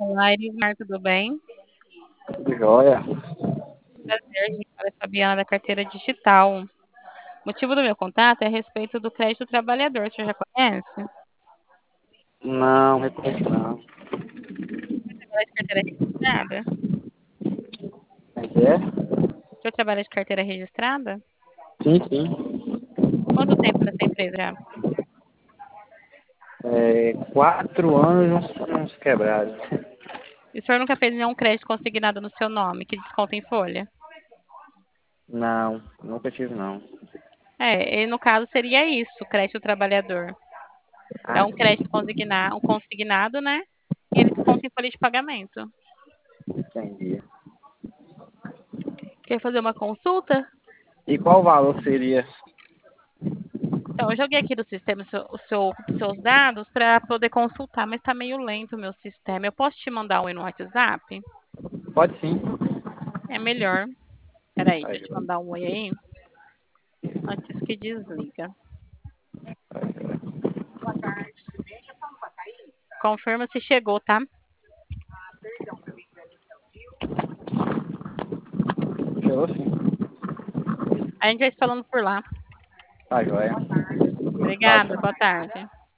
Olá, Erismar, tudo bem? Tudo jóia? Prazer, me fala Fabiana da carteira digital. O motivo do meu contato é a respeito do crédito trabalhador. Você já conhece? Não, reconheço não. Você trabalha de carteira registrada? Como é que é? Você trabalha de carteira registrada? Sim, sim. Quanto tempo nessa empresa já? 4 anos uns quebrados. E o senhor nunca fez nenhum crédito consignado no seu nome, que desconta em folha? Não, nunca tive não. É, e no caso seria isso, crédito trabalhador. É Ah, um crédito consignado, um consignado, né? E ele desconta em folha de pagamento. entendi. Quer fazer uma consulta? E qual o valor seria? Então, eu joguei aqui do sistema os seus dados para poder consultar, mas está meio lento o meu sistema. Eu posso te mandar um aí no WhatsApp? Pode sim. É melhor. Peraí, Tá deixa eu te jóia. mandar um oi aí, antes que desliga. Confirma se chegou, tá? Chegou sim. A gente vai se falando por lá. Tá jóia. Tchau, Obrigada, boa tchau. tarde.